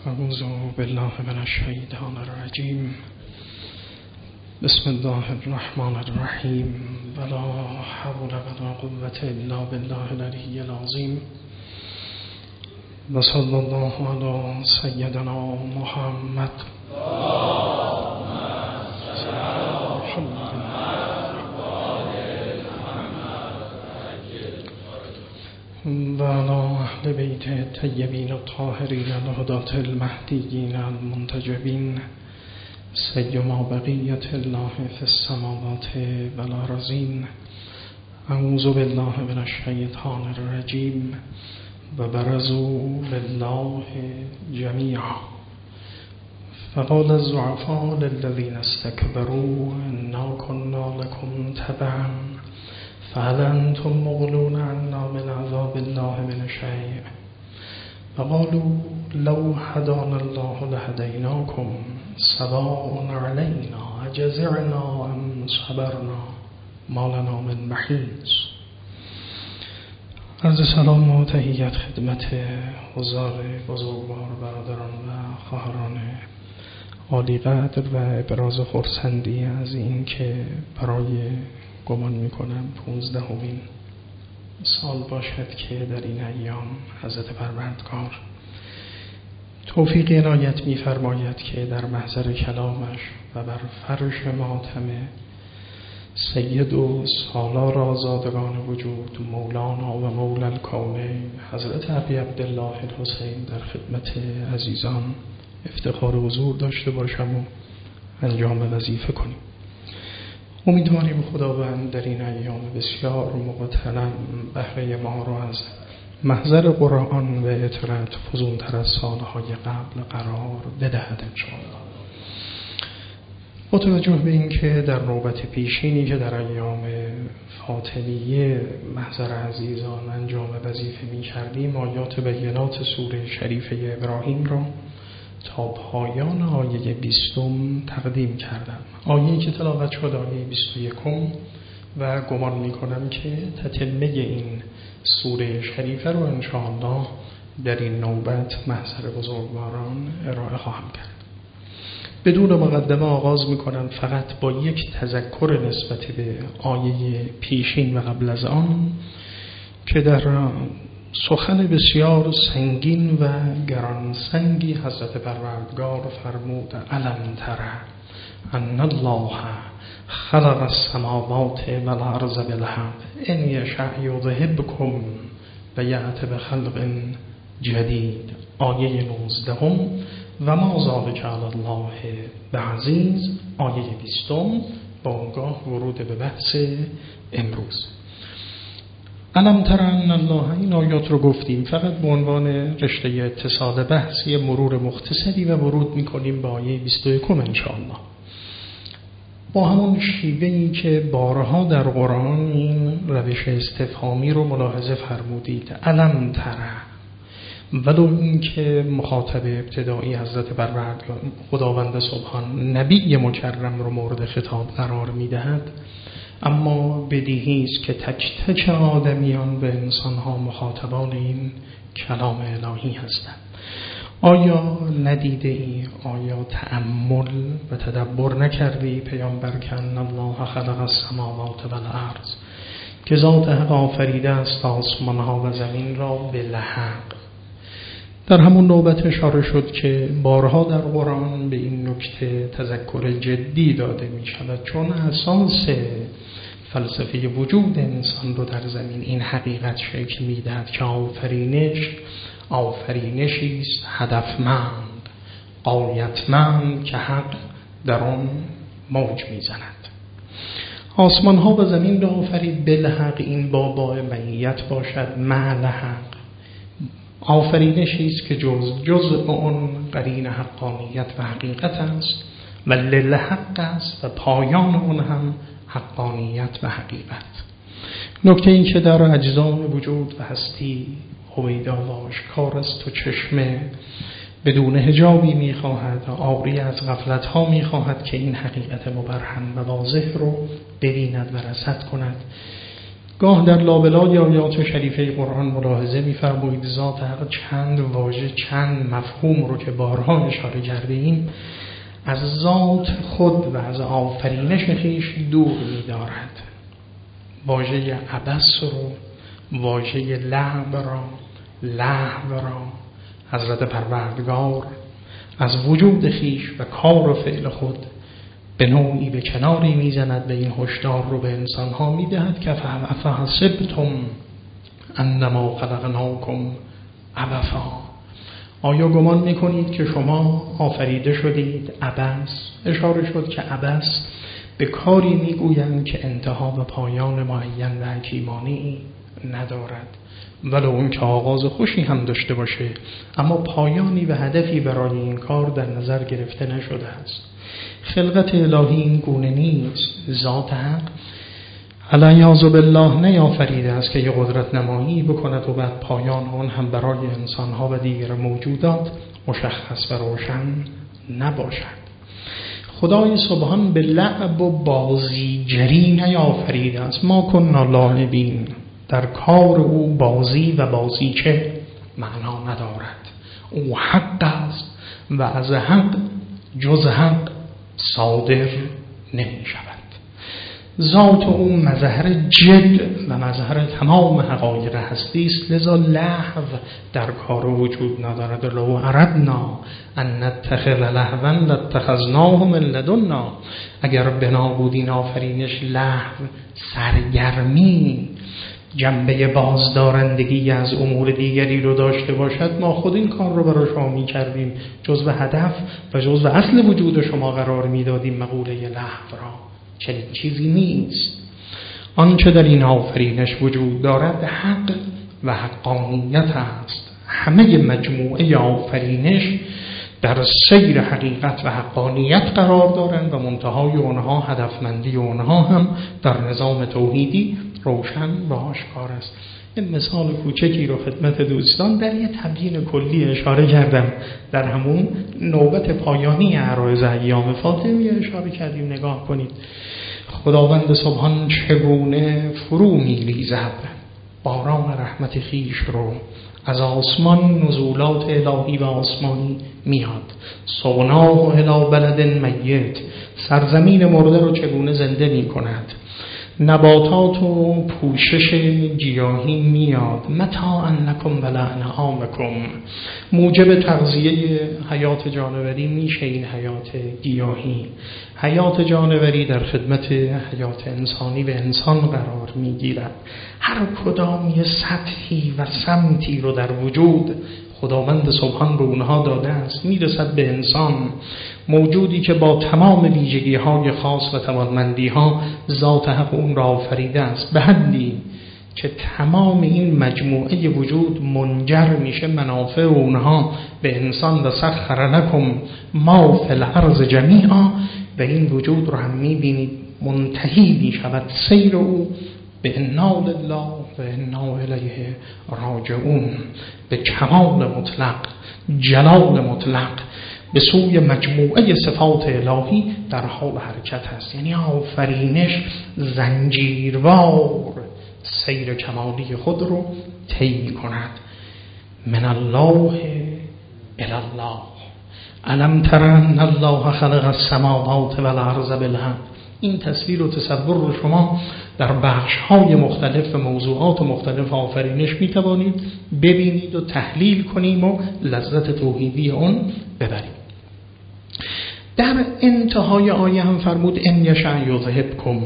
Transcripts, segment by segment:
اعوذ بالله من الشیطان الرجیم. بسم الله الرحمن الرحیم. ولا حول ولا قوة الا بالله العلی العظیم. و صلی الله علی سیدنا محمد. و علی اهل بیت الطیبین الطاهرین الهداة المهدیین المنتجبین سیما بقیة الله فی السماوات والارضین. اعوذ بالله من الشیطان الرجیم. و برزوا لله جمیعا فقال الضعفاء للذین استكبروا انا كنا لكم تبعا فهل انتم مغنون عنا من عذاب الله من شیء وقالوا لو هدانا الله لهدیناکم سواء علینا اجزعنا ام صبرنا ما لنا من محیص. عرض سلام و تحیت خدمت حضار بزرگوار برادران و خواهران عالی قدر و ابراز خرسندی از این که برای گمان میکنم 15مین سال باشد که در این ایام حضرت پروردگار توفیق عنایت می‌فرماید که در محضر کلامش و بر فرش ماتم سید و سالار آزادگان وجود مولانا و مولا الکونین حضرت ابی عبدالله الحسین در خدمت عزیزان افتخار حضور داشته باشم و انجام وظیفه کنیم. امیدواریم خداوند در این ایام بسیار مقتنم بهره ما را از محضر قرآن و اطرت فزونتر از سالهای قبل قرار بدهد انشاءالله. با توجه به این که در نوبت پیشینی که در ایام فاطمیه محضر عزیزان انجام وظیفه می کردیم آیات بینات سوره شریفه ابراهیم را تا پایان آیه 20 تقدیم کردم. آیه‌ای که تلاوت شد آیه 21 و گمان می‌کنم که تتمه این سوره شریفه رو انشاءالله در این نوبت محضر بزرگواران ارائه خواهم کرد. بدون مقدمه آغاز می‌کنم فقط با یک تذکر نسبت به آیه پیشین و قبل از آن که در سخن بسیار سنگین و گرانسنگی حضرت پروردگار فرمود الم تر ان الله خلق السماوات والارض بالحق ان یشأ یذهبکم و یأتی بخلق جدید. آیه 19 و ما ذلک علی الله بعزیز. آیه 20 با اونگاه ورود به بحث امروز. الم تر ان الله، این آیات رو گفتیم فقط به عنوان رشته اتصال بحث یه مرور مختصری و ورود میکنیم به آیه 21 انشاءالله. با همون شیوهی که بارها در قرآن این روش استفهامی رو ملاحظه فرمودید الم تر، ولو این که مخاطب ابتدایی حضرت پروردگار خداوند سبحان نبی مکرم رو مورد خطاب قرار میدهد، اما بدیهی است که تک تک آدمیان و انسانها مخاطبان این کلام الهی هستند. آیا ندیده ای؟ آیا تأمل و تدبر نکردی پیامبر که ان الله خلق السماوات والارض، که ذات حق آفریده است آسمانها و زمین را بالحق. در همون نوبت اشاره شد که بارها در قرآن به این نکته تذکر جدی داده می شود، چون اساس فلسفه وجود انسان رو در زمین این حقیقت شکل می دهد که آفرینشی است هدفمند غایتمند که حق در آن موج می زند. آسمان ها و زمین را آفرید بالحق، این بابا معیت باشد مع الحق. آفرینشی است که جزء اون قرین حقانیت و حقیقت است و للحق است و پایان اون هم حقانیت و حقیقت. نکته این که در اجزای وجود و هستی هویدا و آشکار است و چشمه بدون حجابی میخواهد عاری از غفلت ها میخواهد که این حقیقت مبرهن و واضح رو ببیند و رصد کند گاه در لابلای آیات شریفه قرآن ملاحظه می‌فرمایید ذات حق چند واژه، چند مفهوم رو که بارها اشاره کرده ایم از ذات خود و از آفرینش خویش دور می‌دارد. واژه عبث رو، واژه لعب را حضرت پروردگار از وجود خویش و کار و فعل خود به نوعی به کناری میزند و این هشدار رو به انسانها میدهد که افحسبتم انما خلقناکم عبثا، آیا گمان میکنید که شما آفریده شدید عبث؟ اشاره شد که عبث به کاری میگویند که انتها و پایان معین و حکیمانه‌ای ندارد، ولو اون که آغاز خوشی هم داشته باشه اما پایانی و هدفی برای این کار در نظر گرفته نشده است. خلقت الهی این گونه نیست. ذات حق علیاذ بالله نیافریده است که یه قدرت نمایی بکند و بعد پایان آن هم برای انسانها و دیگر موجودات مشخص و روشن نباشد. خدای سبحان به لعب و بازیگری نیافریده است. ما کنا لاعبین، در کار او بازی و بازیچه معنا ندارد. او حق است و از حق جز حق صادر نمی شود. ذات او مظهر جد و مظهر تمام حقایق هستی است، لذا لهو در کار وجود ندارد. لو اردنا ان نتخذ لهوا لاتخذناه من لدنا، اگر بنا بود این آفرینش لهو، سرگرمی، جنبه بازدارندگی از امور دیگری رو داشته باشد، ما خود این کار رو برای شما می کردیم، جزو هدف و جزو اصل وجود شما قرار می دادیم مقوله لهو را. چنین چیزی نیست. آنچه در این آفرینش وجود دارد حق و حقانیت است. همه مجموعه آفرینش در سیر حقیقت و حقانیت قرار دارند و منتهای آنها، هدفمندی آنها هم در نظام توحیدی روشن و آشکار است. این مثال کوچکی رو خدمت دوستان در یه تبیین کلی اشاره کردم. در همون نوبت پایانی عرایض ایام فاطمیه اشاره کردیم. نگاه کنید خداوند سبحان چگونه فرو می‌ریزد باران رحمت خیش رو از آسمان، نزولات الهی و آسمانی میاد. سقناه الی بلد میت، سرزمین مرده رو چگونه زنده میکند. نباتات و پوشش گیاهی میاد. متاعا لکم و لانعامکم، موجب تغذیه حیات جانوری میشه این حیات گیاهی. حیات جانوری در خدمت حیات انسانی و انسان قرار میگیرد. هر کدام یه سطحی و سمتی رو در وجود خداوند سبحان به اونها داده است. میرسد به انسان، موجودی که با تمام ویژگی‌های خاص و توانمندی‌ها ذات حق اون را آفریده است، به حدی که تمام این مجموعه وجود منجر میشه منافع اونها به انسان و سخر لکم ما فی الارض جمیعا، و این وجود رو هم میبینید منتهی میشود سیر او به انا لله و انا الیه راجعون، به کمال مطلق، جلال مطلق، به سوی مجموعه صفات الهی در حال حرکت هست. یعنی آفرینش زنجیروار سیر کمالی خود رو طی می کند. من الله الی الله، الم تر ان الله خلق السماوات والارض بالحق. این تصویر و تصور رو شما در بخش‌های مختلف و موضوعات مختلف آفرینش می‌توانید ببینید و تحلیل کنیم و لذت توحیدی اون ببرید. در انتهای آیه هم فرمود ان یشاء یذهبکم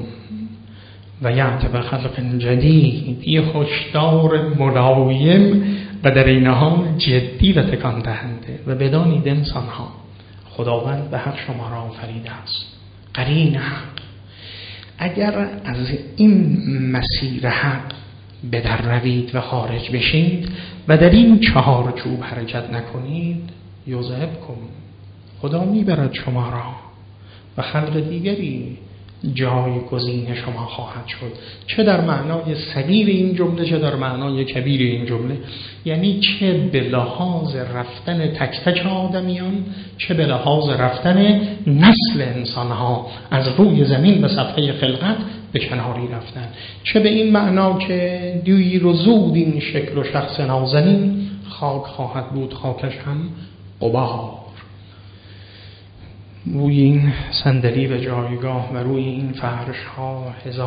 و یأتی بخلق جدید. یه هشدار ملایم و در این حال جدی و تکان دهنده. و بدانید انسان‌ها خداوند به حق شما را آفریده است، قرین حق. اگر از این مسیر حق به در روید و خارج بشید و در این چهارچوب حرکت نکنید، یذهبکم، خدا میبرد شما را و خلق دیگری جایگزین شما خواهد شد. چه در معنای صغیر این جمله چه در معنای کبیر این جمله، یعنی چه به لحاظ رفتن تک تک آدمیان چه به لحاظ رفتن نسل انسانها از روی زمین به صفحه خلقت به کناری رفتن، چه به این معنا که دیر و زود این شکل و شخص نازنین خاک خواهد بود، خاکش هم غبار. روی این صندلی به جایگاه و روی این فرش ها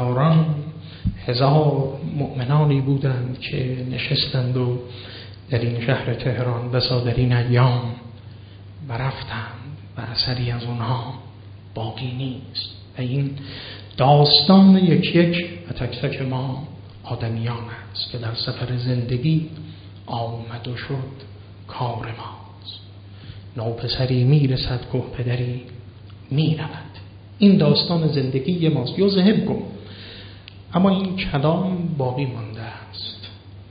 هزار مؤمنانی بودند که نشستند و در این شهر تهران بسا در این ایام و رفتند و اثری از اونها باقی نیست. و این داستان یک یک و تک تک ما آدمیان است که در سفر زندگی آمد و شد کار ماست. نوپسری میرسد که پدری میرود. این داستان زندگی ماست. یذهب کن، اما این کلام باقی مانده است.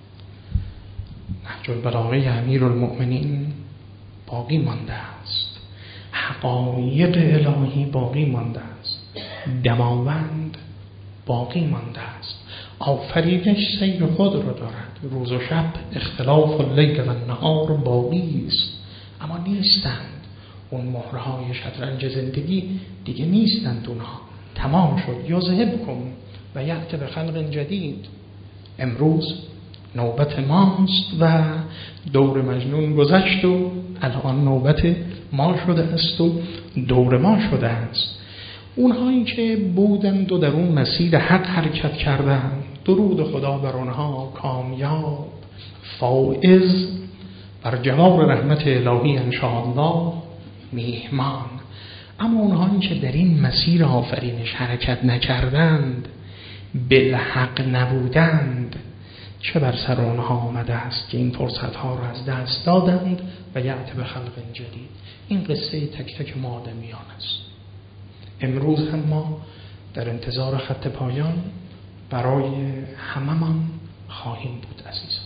نهج البلاغه امیرالمؤمنین باقی مانده است. حقایق الهی باقی مانده است. دماوند باقی مانده است. آفرینش سیر خود را دارد. روز و شب اختلاف اللیل و النهار باقی است، اما نیستند اون مهرهای شطرنج زندگی دیگه نیستند. اونها تمام شد. یذهب کن و یأتی به خلق جدید. امروز نوبت ماست و دور مجنون گذشت و الان نوبت ما شده است و دور ما شده است. اونهایی که بودند و در اون مسیر حق حرکت کردند، درود خدا بر اونها، کامیاب، فائز، بر جوار رحمت الهی انشاءالله میهمان. اما اونهایی که در این مسیر آفرینش حرکت نکردند، بالحق نبودند، چه بر سر آنها آمده است که این فرصت ها را از دست دادند و یأتی به خلق جدید. این قصه تک تک ما آدمیان است. امروز هم ما در انتظار خط پایان برای هممان خواهیم بود عزیزان.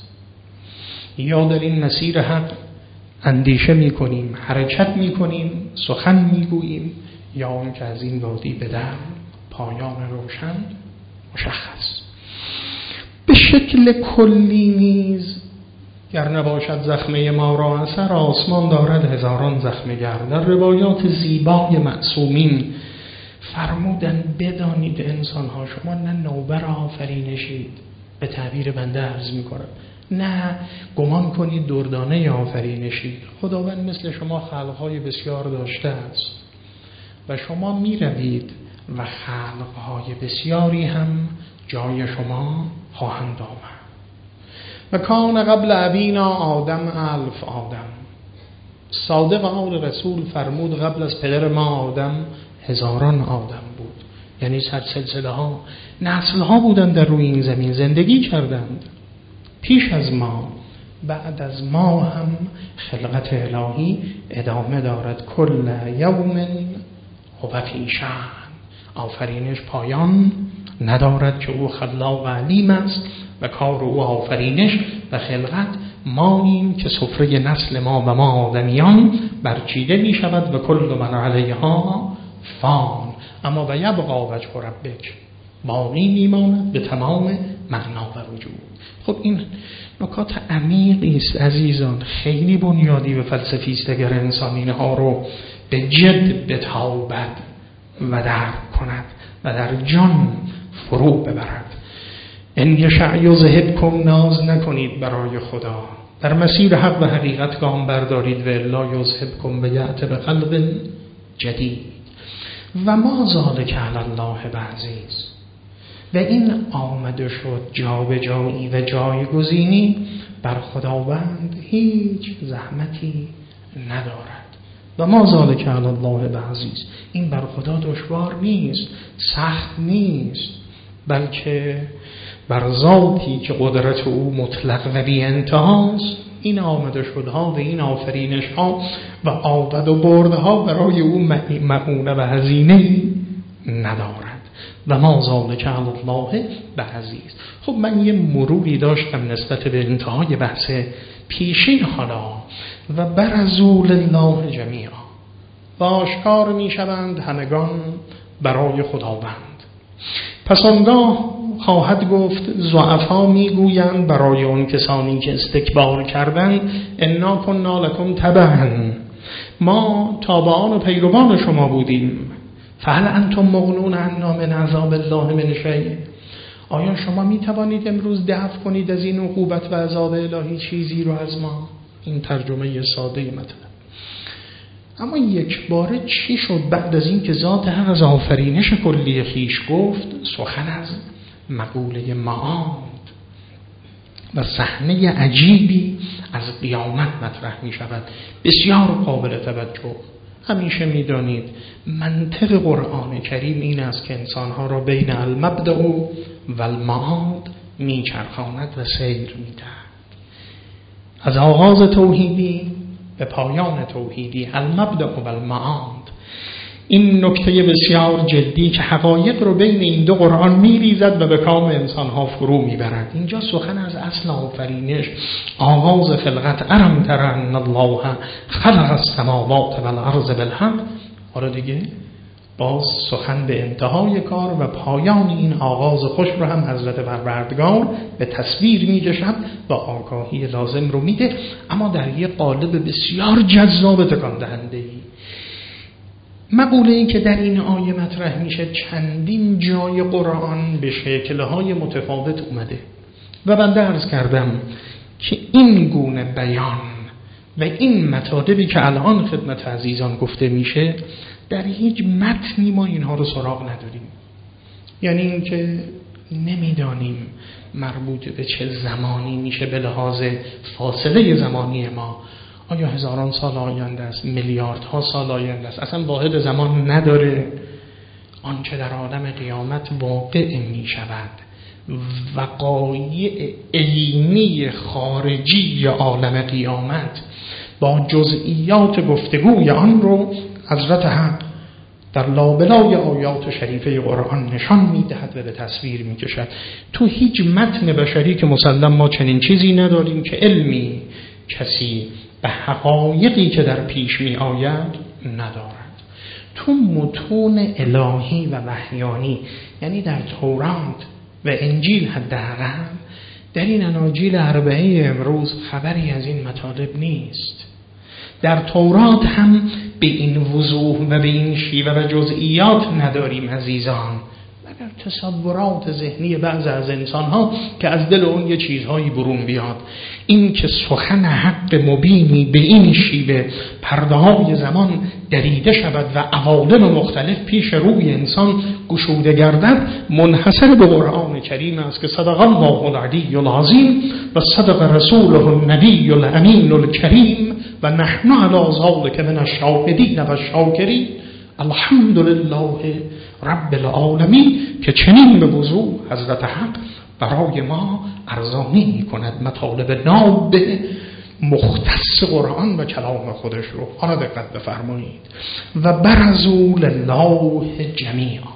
یا در این مسیر حق اندیشه می کنیم، حرکت می کنیم، سخن می گوییم، یا اون که از این وادی به در پایان روشن مشخص. به شکل کلی نیز گر نباشد زخمه ما را اثر، آسمان دارد هزاران زخمه گر. در روایات زیبای معصومین فرمودن بدانید انسان ها، شما نه نوبر آفرینشید، به تعبیر بنده عرض می کنم، نه گمان کنید دردانه آفرینشید. خداوند مثل شما خلقهای بسیار داشته است و شما می روید و خلقهای بسیاری هم جای شما خواهند آمد. و کان قبل ابینا آدم 1000 آدم. صادق آل رسول فرمود قبل از پدر ما آدم هزاران آدم بود. یعنی سلسله ها، نسل ها بودن در روی این زمین زندگی کردند پیش از ما. بعد از ما هم خلقت الهی ادامه دارد. کل یوم هو فی شأن. آفرینش پایان ندارد که او خلاق علیم است و کار او آفرینش و خلقت. ماییم که سفره نسل ما و ما آدمیان برچیده می شود و کل من علیها فان. اما و یبقی وجه ربک، باقی میماند به تمام معنا و وجود. خب این نکات عمیقی است عزیزان، خیلی بنیادی و فلسفی است. اگر انسان اینها رو به جد بتابد و درک کند و در جان فرو ببرد. ان یشاء یذهبکم، ناز نکنید برای خدا، در مسیر حق و حقیقت گام بردارید و الا یذهبکم و یأتی به خلق جدید. و ما ذلک علی الله بعزیز. و این آمده شد جابجایی و جایگزینی بر خداوند هیچ زحمتی ندارد. و ما ذلک علی الله بعزیز. این بر خدا دشوار نیست، سخت نیست، بلکه بر ذاتی که قدرت او مطلق و بی انتهاست این آمده شدها و این آفرینش ها و آمد و بردها برای او مؤونه و هزینه ندارد. و ما ذلک علی الله بعزیز. خب من یه مروری داشتم نسبت به انتهای بحث پیشین حالا. و برزوا لله جمیعا، و آشکار می شوند همگان برای خداوند. پس آنگاه خواهد گفت ضعفا میگویند برای اون کسانی که استکبار کردند انا کنا لکم تبعا، ما تابعان و پیروان شما بودیم. فهل انتم مغنون عنا من عذاب الله من شیء؟ آیا شما می توانید امروز دفع کنید از این عقوبت و عذاب الهی چیزی رو از ما؟ این ترجمه ساده مطلب. اما یک باره چی شد بعد از این که ذات حق از آفرینش کلی خیش گفت، سخن از مقوله معاد و صحنه عجیبی از قیامت مطرح می شود، بسیار قابل توجه. همیشه می دانید منطق قرآن کریم این است که انسانها را بین المبدأ و المعاد می چرخاند و سیر می دهد. از آغاز توحیدی به پایان توحیدی، المبدأ و المعاد. این نکته بسیار جدی که حقایق رو بین این دو قرآن می‌ریزد و به کام انسان‌ها فرو می‌برد. اینجا سخن از اصل آفرینش، آغاز خلقت. ارم تر ان الله خلق السماوات والارض بالحق. حالا دیگه باز سخن به انتهای کار و پایان این آغاز خوش رو هم حضرت پروردگار به تصویر می‌کشد و آگاهی لازم رو میده، اما در یک قالب بسیار جذاب تکان دهنده‌ای. مقوله این که در این آیه مطرح میشه چندین جای قرآن به شکل‌های متفاوت اومده و بنده عرض کردم که این گونه بیان و این مطالبی که الان خدمت عزیزان گفته میشه در هیچ متنی ما اینها رو سراغ نداریم. یعنی این که نمیدانیم مربوط به چه زمانی میشه به لحاظ فاصله زمانی ما. آیا هزاران سال آینده است، میلیاردها سال آینده است، اصلا واحد زمان نداره. آنچه در عالم قیامت واقع می شود، وقایع عینی خارجی عالم قیامت با جزئیات گفتگوی آن رو حضرت حق در لابلای آیات شریفه قرآن نشان می‌دهد و به تصویر می‌کشد. تو هیچ متن بشری که مسلم ما چنین چیزی نداریم که علمی کسی به حقایقی که در پیش می آید ندارد. تو متون الهی و وحیانی، یعنی در تورات و انجیل حداقل، در این اناجیل اربعه امروز خبری از این مطالب نیست. در تورات هم به این وضوح و به این شیوه و جزئیات نداریم عزیزان، مگر تصورات ذهنی بعض از انسان‌ها که از دل اون یه چیزهایی برون بیاد. این که سخن حق مبینی به این شیوه پرده‌های زمان دریده شود و عوالم مختلف پیش روی انسان گشوده گردد، منحصر به قرآن کریم است که صدق الله العلی العظیم و صدق رسوله النبی الامین الکریم و نحن علی ذلک من الشاهدین و الشاکرین. الحمدلله رب العالمین که چنین به وضوح حضرت حق برای ما ارزانی می کند مطالب ناب مختص قرآن و کلام خودش رو. حالا دقت بفرمایید. و برزوا لله جمیعا.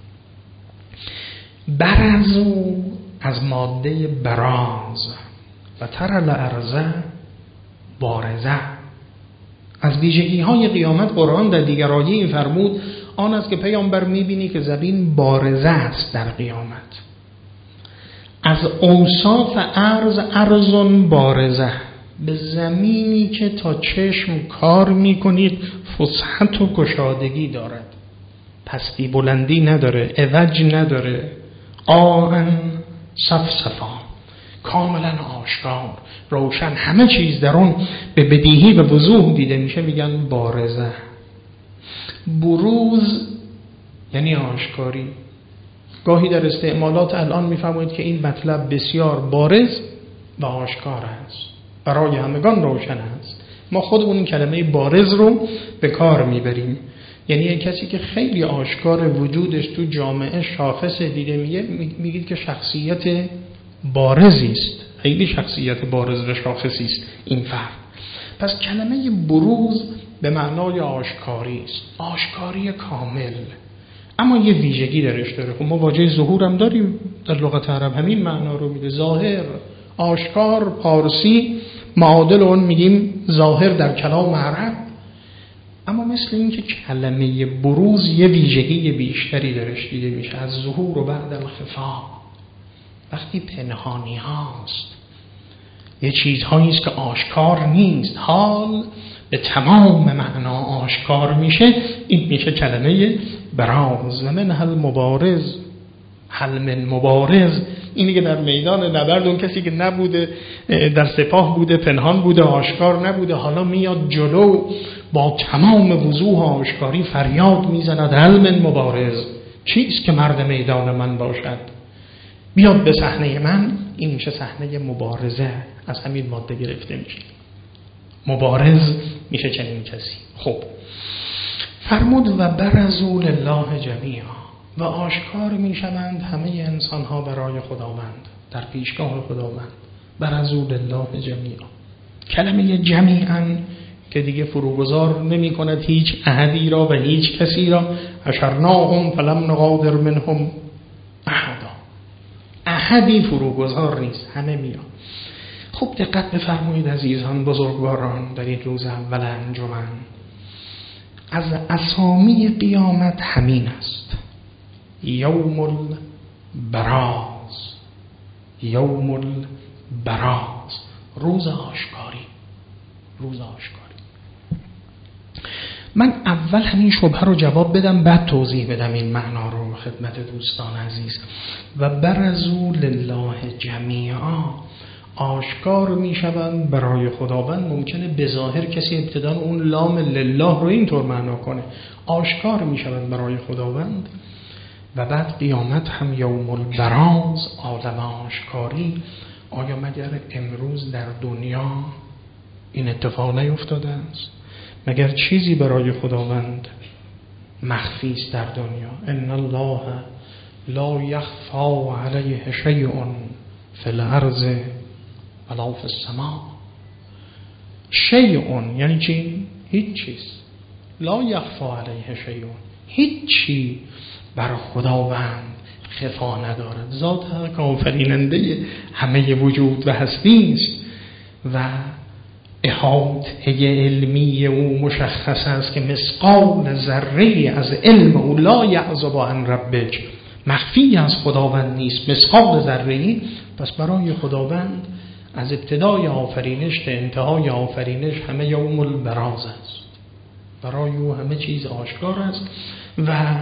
برزوا از ماده براز و تر الارض بارزه. از ویژگی های قیامت قرآن در دیگر آیه این فرمود آن است که پیامبر میبینی که زمین بارزه است در قیامت. از اوصاف ارزون بارزه، به زمینی که تا چشم کار میکنید فسحت و گشادگی دارد، پستی بلندی نداره، عوج نداره، آن صفصفا، کاملا آشکار روشن، همه چیز در اون به بدیهی و وضوح دیده میشه، میگن بارزه. بروز یعنی آشکاری. گاهی در استعمالات الان میفهمید که این مطلب بسیار بارز و آشکار است، برای همگان روشن است. ما خودمون این کلمه بارز رو به کار میبریم، یعنی یک کسی که خیلی آشکار وجودش تو جامعه شاخص دیده میگید که شخصیت بارزی است، خیلی شخصیت بارز و شاخصی است این فرد. پس کلمه بروز به معنای آشکاری است، آشکاری کامل، اما یه ویژگی درش داره. خب ما واژه ظهور هم داریم در لغت عرب، همین معنا رو میده، ظاهر، آشکار. پارسی معادل اون میگیم ظاهر در کلام عرب. اما مثل این که کلمه بروز یه ویژگی بیشتری درش دیده میشه، از ظهور و بعد الخفا، وقتی پنهانی هاست، یه چیزهایی است که آشکار نیست، حال به تمام معنا آشکار میشه، این میشه کلمه براز. و من هل مبارز، هل من مبارز، اینی که در میدان نبرد اون کسی که نبوده در سپاه بوده، پنهان بوده، آشکار نبوده، حالا میاد جلو با تمام وضوح و آشکاری فریاد میزند هل من مبارز، چیست که مرد میدان من باشد، بیاد به صحنه من. این میشه صحنه مبارزه، از همین ماده گرفته میشه. مبارز میشه چنین کسی. خب فرمود و برزوا لله جمیعا، و آشکار میشوند همه انسان ها برای خداوند، در پیشگاه خداوند. برزوا لله جمیعا، کلمه جمیعا که دیگه فروگذار نمی کند هیچ احدی را و هیچ کسی را. حشرناهم فلم نغادر منهم احدا، احدی فروگذار نیست، همه میان. خوب دقت بفرمایید عزیزان بزرگواران، در این روز اول انجمن از اسامی قیامت همین است: یوم البراز، یوم البراز، روز آشکاری، روز آشکاری. من اول همین شبهه رو جواب بدم، بعد توضیح بدم این معنا رو خدمت دوستان عزیز. و برزوا لله جمیعا، آشکار می شوند برای خداوند. ممکنه به ظاهر کسی ابتداً اون لام لله رو اینطور معنا کنه، آشکار می شوند برای خداوند. و بعد قیامت هم یوم البراز، عالم آشکاری. آیا مگر امروز در دنیا این اتفاق نیفتاده است؟ مگر چیزی برای خداوند مخفی است در دنیا؟ ان الله لا یخفی علیه شیء فی الارض ولا فی السماء. شیء یعنی چی؟ هیچ چیز. لا یخفی علیه شیء، هیچی بر خداوند خفا ندارد. ذات حق آفریننده همه وجود و هستی است و احاطه علمی او مشخص است که مثقال ذره از علم او لا یعزب عن ربک، مخفی از خداوند نیست مثقال ذره. پس برای خداوند از ابتدای آفرینش تا انتهای آفرینش همه یوم البراز است، برای او همه چیز آشکار است و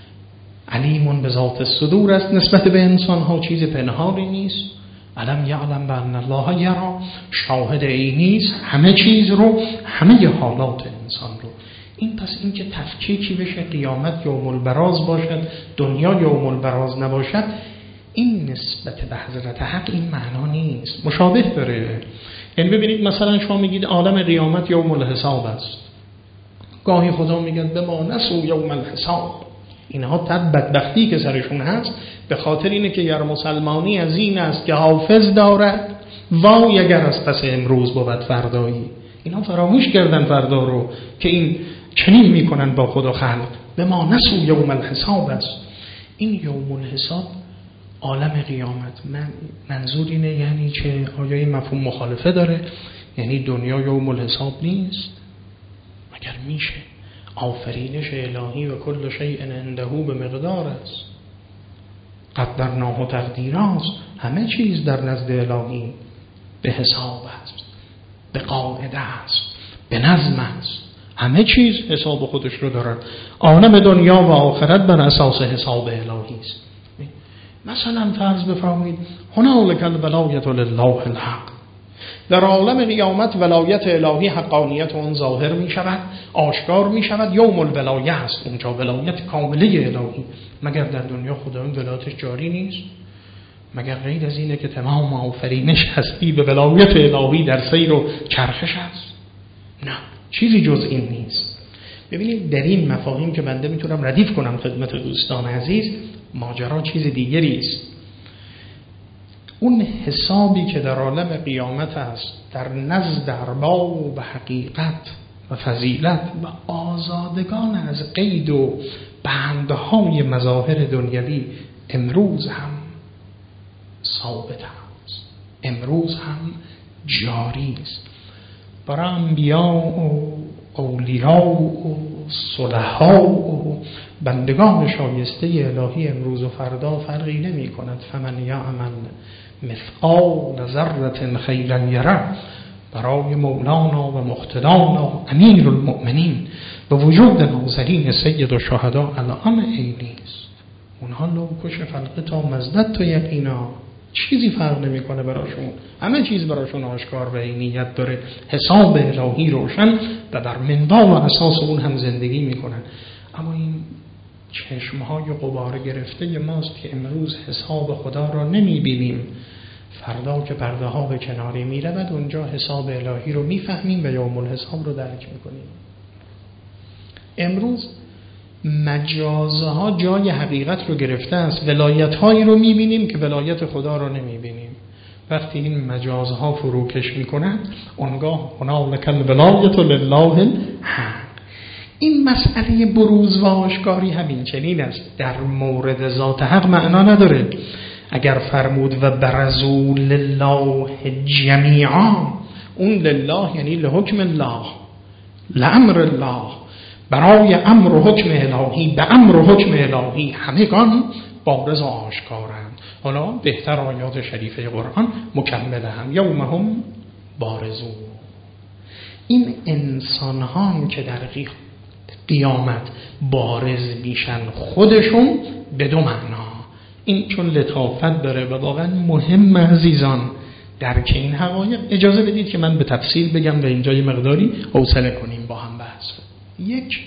علیم به ذات الصدور است. نسبت به انسان ها چیز پنهانی نیست. علم یعلم بأن الله یری، شاهد عینی است همه چیز رو، همه حالات انسان رو. این پس این که تفکیکی بشه قیامت یوم البراز باشد، دنیا یوم البراز نباشد، این نسبت به حضرت حق این معنا نیست، مشابه داره. یعنی ببینید مثلا شما میگید عالم قیامت یوم الحساب است، گاهی خدا میگه به ما نسوا یوم الحساب. اینها تب بدبختی که سرشون هست به خاطر اینه که گر مسلمانی از این است که حافظ دارد، وای اگر از پس امروز بود فردایی. اینها فراموش کردن فردا رو که این چنین میکنن با خدا خلق. به ما نسوا یوم الحساب است. این یوم الحساب عالم قیامت. منظور اینه یعنی چه؟ آیا این مفهوم مخالفه داره؟ یعنی دنیا یوم الحساب نیست؟ مگر میشه؟ آفرینش الهی و کل شیء عنده به مقدار است. قدرناه تقدیرا است. همه چیز در نزد الهی به حساب است، به قاعده است، به نظم است. همه چیز حساب خودش رو دارد. عالم دنیا و آخرت بر اساس حساب الهی است. مثلا فرض بفرمایید هنالک الولایت لله الحق، در عالم قیامت ولایت الهی حقانیت اون ظاهر می شود، آشکار می شود. یوم الولایه است اونجا، ولایت کامله الهی. مگر در دنیا خداوند ولایتش جاری نیست؟ مگر غیر از اینه که تمام آفرینش هستی به ولایت الهی در سیر و چرخش است؟ نه، چیزی جز این نیست. ببینید در این مفاهیم که بنده میتونم ردیف کنم خدمت دوستان عزیز، ماجرا چیز دیگری است. اون حسابی که در عالم قیامت است در نزد ارباب و حقیقت و فضیلت و آزادگان از قید و بندهای مظاهر دنیوی امروز هم ثابت است، امروز هم جاری است. برای انبیا و اولیاء و صلحاء و بندگان شایسته الهی امروز و فردا فرقی نمی کند. فمن یعمل مثقال ذره خیرا یره برای مولانا و مقتدانا امیر المؤمنین به وجود ناظرین سید الشهدا الان عینیست. اونها لو کشف الغطا مزدت تو یقینا، چیزی فرق نمیکنه براشون، همه چیز براشون آشکار و عینیت داره، حساب الهی روشن و بر منبع و اساس اون هم زندگی میکنن. اما این چشمهای غبار گرفته ماست که امروز حساب خدا را نمیبینیم، فردا که پرده ها به کناری میرود اونجا حساب الهی رو میفهمیم و یوم الحساب رو درک میکنیم. امروز مجازها جای حقیقت رو گرفته است، ولایت هایی رو میبینیم که ولایت خدا رو نمیبینیم. وقتی این مجازها فروکش میکنن اونگاه هنالک الولایت لله الحق. این مسئله بروز و آشکاری همین چنین است. در مورد ذات حق معنا نداره. اگر فرمود و برزوا لله جمیعا، اون لله یعنی لحکم الله، لامر الله، برای امر و حکم الهی، به امر و حکم الهی همگان بارز و آشکارند. حالا بهتر آیات شریفه قرآن مکمله هم یومهم بارزون. این انسان ها که در قیامت بارز میشن خودشون به دو معنا. این چون لطافت داره و واقعا مهم عزیزان درک این حقایق. اجازه بدید که من به تفصیل بگم و اینجا یه مقداری حوصله کنیم با هم بحث. یک،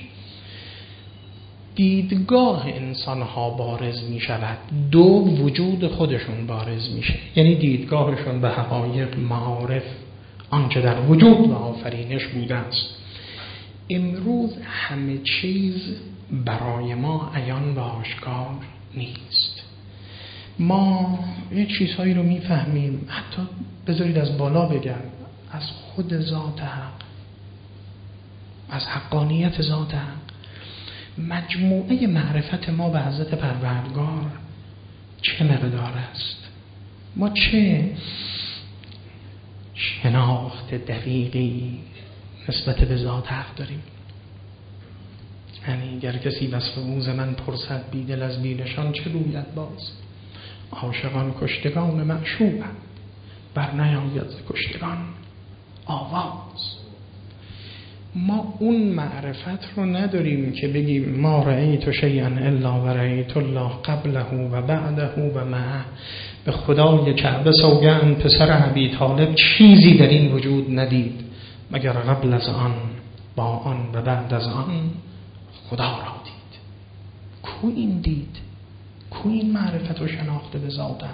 دیدگاه انسان ها بارز می شود. دو، وجود خودشون بارز میشه، یعنی دیدگاهشون به حقایق، معارف، آنچه در وجود و آفرینش بوده است. امروز همه چیز برای ما عیان و آشکار نیست. ما یک چیزهایی رو میفهمیم، حتی بذارید از بالا بگم، از خود ذات حق، از حقانیت ذات حق. مجموعه معرفت ما به حضرت پروردگار چه مقدار است؟ ما چه شناخت دقیقی نسبت به ذات حق داریم؟ یعنی گر کسی وصف موز من پرسد بیدل از بینشان چه روید باز؟ عاشقان کشتگان معشوقند، بر نیاید ز کشتگان آواز. ما اون معرفت رو نداریم که بگیم ما رأیت شیئا الا و رأیت الله قبله و بعده و معه. به خدای کعبه سوگند پسر ابی طالب چیزی در این وجود ندید مگر قبل از آن، با آن و بعد از آن خدا را دید. کو این دید؟ کو این معرفت و شناخته به ذات؟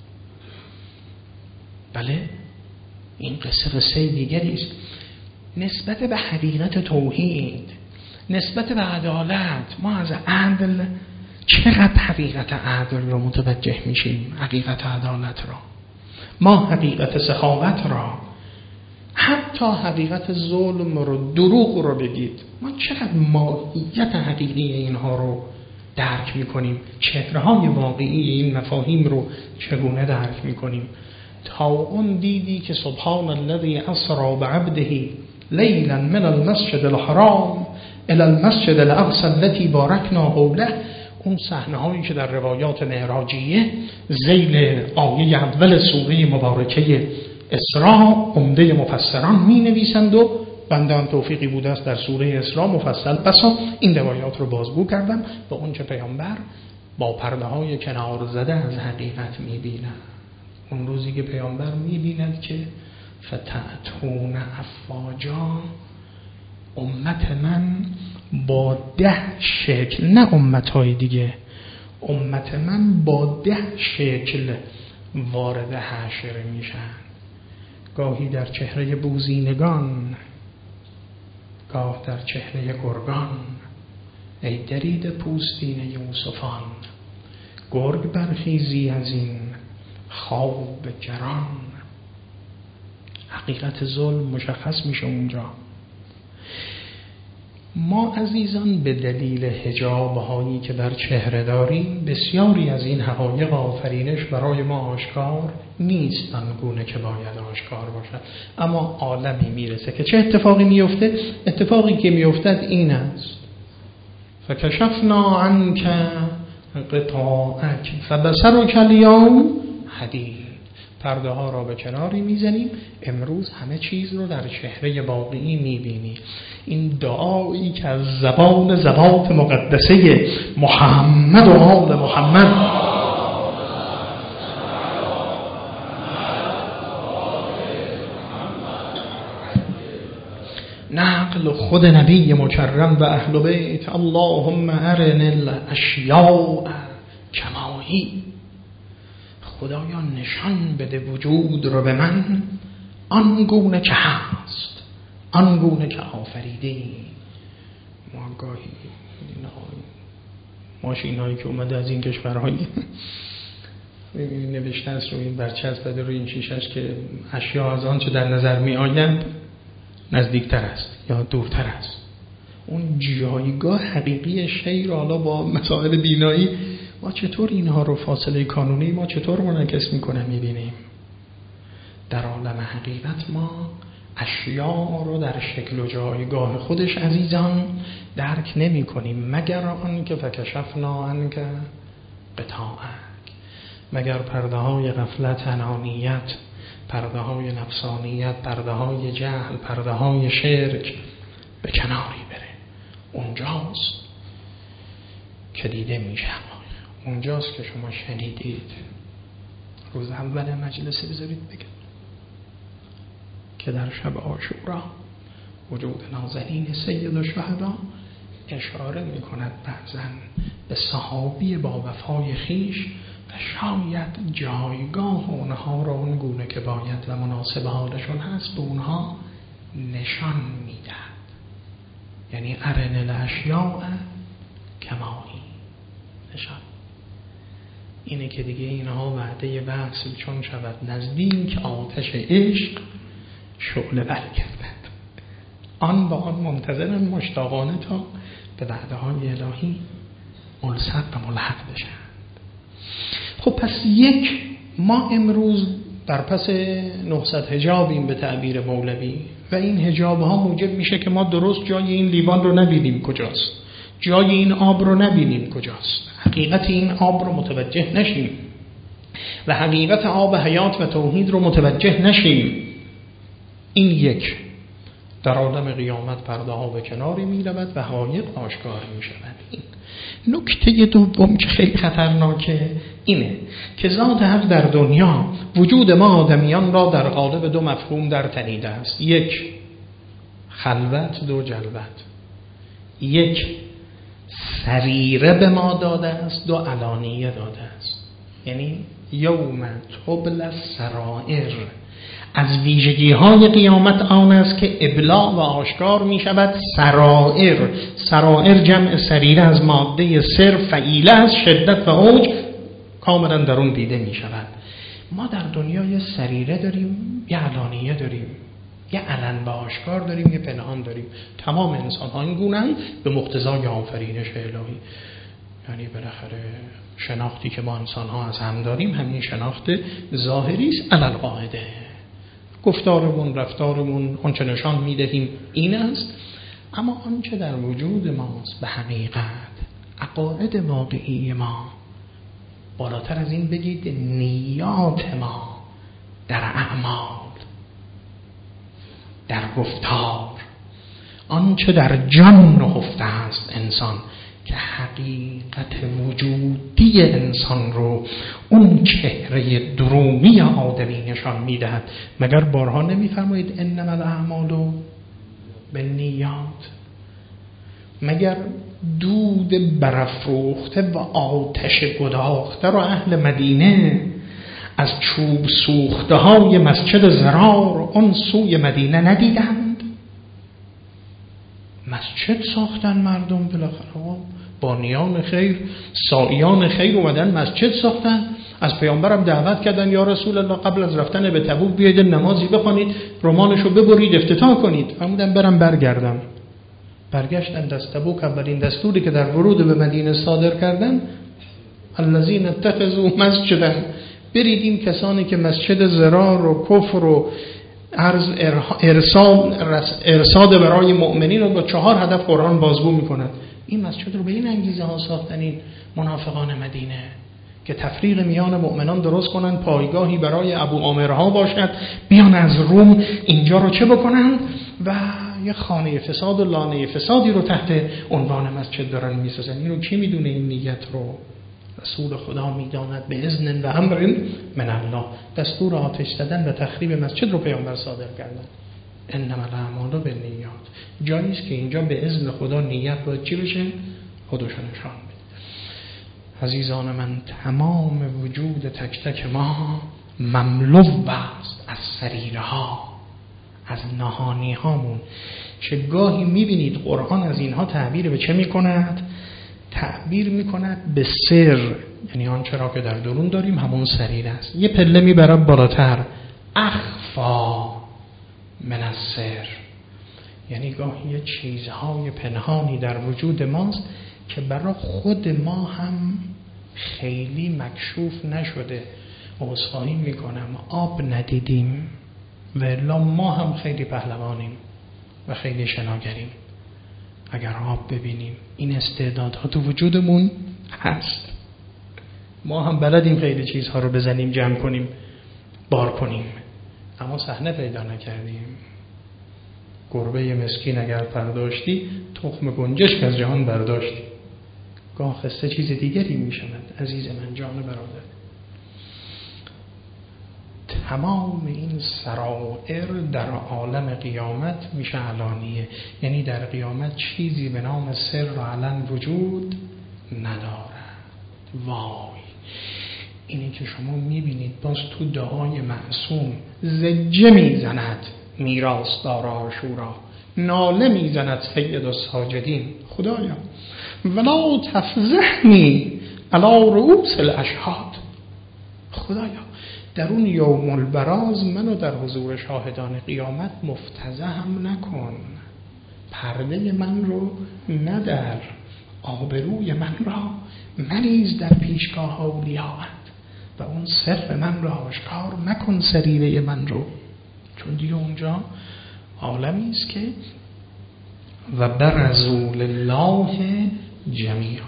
بله، این قصه دیگری است. نسبت به حقیقت توحید، نسبت به عدالت، ما از عدل چقدر حقیقت عدل رو متوجه میشیم، حقیقت عدالت را، ما حقیقت سخاوت را، حتی حقیقت ظلم رو، دروغ رو بگید، ما چقدر ماهیت حقیقی اینها رو درک میکنیم، چهره‌های واقعی این مفاهیم رو چگونه درک میکنیم. تا اون دیدی که سبحان الذی اسری بعبده لیلا من المسجد الحرام الی المسجد الاقصی الذی بارکنا حوله، اون صحنه‌هایی که در روایات معراجیه ذیل آیه اول سوره مبارکه اسراء عمده مفسران می‌نویسند و بنده هم توفیقی بوده است در سوره اسراء مفصل بسا این روایات رو بازگو کردم و اون چه پیامبر با پرده‌های کنار زده از حقیقت می‌بیند. اون روزی که پیامبر می‌بیند که فتأتون افواجا، امت من با 10 شکل، نه امتهای دیگه، امت من با 10 شکل وارد حشر میشن. گاهی در چهره بوزینگان، گاه در چهره گرگان. ای درید پوستین یوسفان، گرگ برخیزی از این خواب گران. حقیقت ظلم مشخص میشه اونجا. ما عزیزان به دلیل حجاب هایی که در چهره داریم بسیاری از این حقایق آفرینش برای ما آشکار نیست آنگونه که باید آشکار باشد. اما عالمی میرسه که چه اتفاقی میفته؟ اتفاقی که میفتد این است: فکشفنا عنک غطاءک فبصرک الیوم حدید. پرده ها را به کناری میزنیم. امروز همه چیز رو در چهره واقعی میبینی. این دعایی که از زبان ذوات مقدسه محمد و آل محمد نقل خود نبی مکرم و اهل بیت، اللهم ارن الاشیاء کما هی، خدایا نشان بده وجود رو به من آنگونه که هست، آنگونه که آفریدی. ما گاهی ماشین هایی که اومده از این کشورهای نوشته است روی این برچسب بده روی این شیشش که اشیا از آن چه در نظر می آیند نزدیکتر است یا دورتر است. اون جایگاه حقیقی شی را حالا با مسائل بینایی ما چطور اینها رو فاصله کانونی ما چطور منعکس میکنه میبینیم؟ در عالم حقیقت ما اشیا رو در شکل و جایگاه خودش عزیزان درک نمی کنیم مگر آن که فکشفنا عنک غطاءک، مگر پرده های غفلت، انانیت، پرده های نفسانیت، پرده های جهل، پرده های شرک به کناری بره. اونجاست که دیده میشه، اونجاست که شما شنیدید روز اول مجلس بذارید بگم که در شب عاشورا وجود نازنین سید الشهدا اشاره میکند بعضا به صحابی با وفای خیش و شاید جایگاه اونها را اون گونه که باید و مناسب حالشون هست به اونها نشان میدهد. یعنی ارن الاشیاء کما هی، نشان اینه که دیگه اینها وعده وصل چون شود نزدیک آتش عشق شعله ور گردد، آن با آن منتظرن مشتاقانه تا به وعده های الهی ملصق و ملحق بشند. خب پس ما امروز در پس 900 حجابیم به تعبیر مولوی و این حجاب ها موجب میشه که ما درست جای این لیوان رو نبینیم کجاست، جای این آب رو نبینیم کجاست، حقیقت این آب رو متوجه نشیم و حقیقت آب حیات و توحید رو متوجه نشیم. این در عالم قیامت پرده ها به کناری می رود و حقایق آشکار می شود. این نکته دوم که خیلی خطرناکه اینه که ذات حق در دنیا وجود ما آدمیان را در قالب دو مفهوم در تنیده است. یک خلوت، دو جلوت. یک سریره به ما داده است، دو علانیه داده است. یعنی یوم تبلی السرائر، از ویژگی های قیامت آن است که ابلاغ و آشکار می شود. سرائر جمع سریره از ماده سر فعیله از شدت و اوج کاملا در اون دیده می شود. ما در دنیا یه سریره داریم، یه علانیه داریم، یه علن و آشکار داریم، یه پنهان داریم. تمام انسان ها این گونه‌اند به مقتضای آفرینش الهی. یعنی بالاخره شناختی که ما انسان ها از هم داریم همین شناخت ظاهری است علی القاعده. گفتارمون، رفتارمون، آنچه نشان میدهیم این است. اما آنچه در وجود ماست به حقیقت عقاید واقعی ما، بالاتر از این بگید نیات ما در اعمال، در گفتار، آنچه در جان نهفته است انسان که حقیقت وجودی انسان رو اون چهره درومی آدمی نشان میدهد. مگر بارها نمیفرمایید انما الاعمال بالنیات؟ مگر دود برافروخته و آتش گداخته رو اهل مدینه از چوب سوخته های مسجد زرار اون سوی مدینه ندیدند؟ مسجد ساختن مردم بالاخره، بانیان خیر، سائیان خیر اومدن مسجد ساختن. از پیامبرم دعوت کردن یا رسول الله قبل از رفتن به تبوک بیاید نمازی بخوانید، رمانشو ببرید افتتاح کنید. فرمودن برم برگردم. برگشتن از تبوک. اولین دستوری که در ورود به مدینه صادر کردن الذین اتخذوا مسجدا، برید این کسانی که مسجد ضرار و کفر و ارصاد برای مؤمنین رو با 4 هدف قرآن بازگو میکند. این مسجد رو به این انگیزه ها ساختن این منافقان مدینه که تفریق میان مؤمنان درست کنن، پایگاهی برای ابو عامرها باشد، بیان از روم اینجا رو چه بکنن و یه خانه فساد و لانه فسادی رو تحت عنوان مسجد دارن میسازن. این رو کی میدونه؟ این نیت رو رسول خدا میداند به اذن و امر من الله. دستور آتش زدن و تخریب مسجد رو پیامبر صادر کردن. انما الاعمال بالنیات. جایی است که اینجا به اذن خدا نیت باید چی بشه؟ خودش نشان بده. عزیزان من، تمام وجود تک تک ما مملو است از سریرها، از نهانی هامون که گاهی میبینید قرآن از اینها تعبیر به چه میکند؟ تعبیر میکند به سر، یعنی آنچه را که در درون داریم همون سریر است. یه پله میبره بالاتر، اخفا من السر، یعنی گاهی یه چیزهای پنهانی در وجود ماست که برای خود ما هم خیلی مکشوف نشده. عذرخواهی میکنم آب ندیدیم و الا ما هم خیلی پهلوانیم و خیلی شناگریم. اگر آب ببینیم این استعدادها تو وجودمون هست. ما هم بلدیم خیلی چیزها رو بزنیم، جمع کنیم، بار کنیم، اما صحنه پیدا نکردیم. گربه مسکین اگر برداشتی، تخم گنجشک از جهان برداشتی. گاه خسته چیز دیگری می شود. عزیز من، جان برادر، تمام این سرائر در عالم قیامت میشه علانیه، یعنی در قیامت چیزی به نام سر و علن وجود ندارد. وای، اینی که شما میبینید باز تو دعای معصوم زجه میزند میراثدار عاشورا، ناله میزند سید الساجدین، خدایا ولا تفضحنی علی رؤوس الاشهاد. خدایا در اون یوم البراز منو در حضور شاهدان قیامت مفتضحم نکن، پرده من رو ندر، آبروی من را مریز در پیشگاه اولیاءت و اون سر من را آشکار مکن، سریره من رو. چون دیگه اونجا عالمی است که و برزوا لله جمیعا،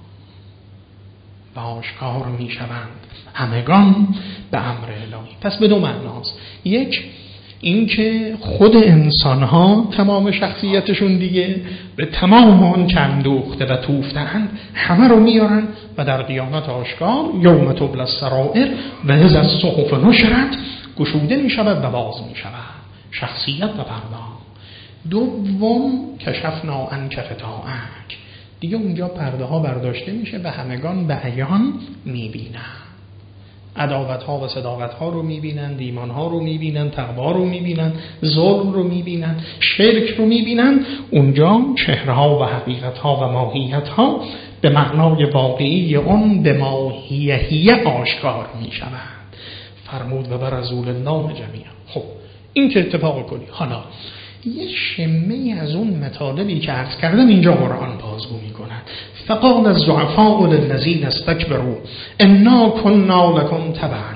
و آشکار می شوند همگان به امر الهی. پس به دو معناست. یک، این که خود انسان ها تمام شخصیتشون دیگه به تمام اون که اندوخته و توفته‌اند همه رو میارن و در قیامت آشکار، یوم تبلی السرائر و اذا الصحف نشرت، گشوده می شود و باز می شود شخصیت و پرده. دوم، کشفنا عنک غطاءک، دیگه اونجا پرده ها برداشته میشه و همگان به عیان میبینن. عداوت ها و صداقت ها رو میبینن، ایمان ها رو میبینن، تقوا رو میبینن، ظلم رو میبینن، شرک رو میبینن. اونجا چهره ها و حقیقت ها و ماهیت ها به معنای واقعی اون به ماهیه آشکار میشوند. فرمود و برزوا لله جمیعا. خب این که اتفاق کلی. حالا یه شمه از اون مطالبی که عرض کردم اینجا قرآن بازگو می کند. فقال الضعفاء للذین استکبروا انا كنا لكم تبعا.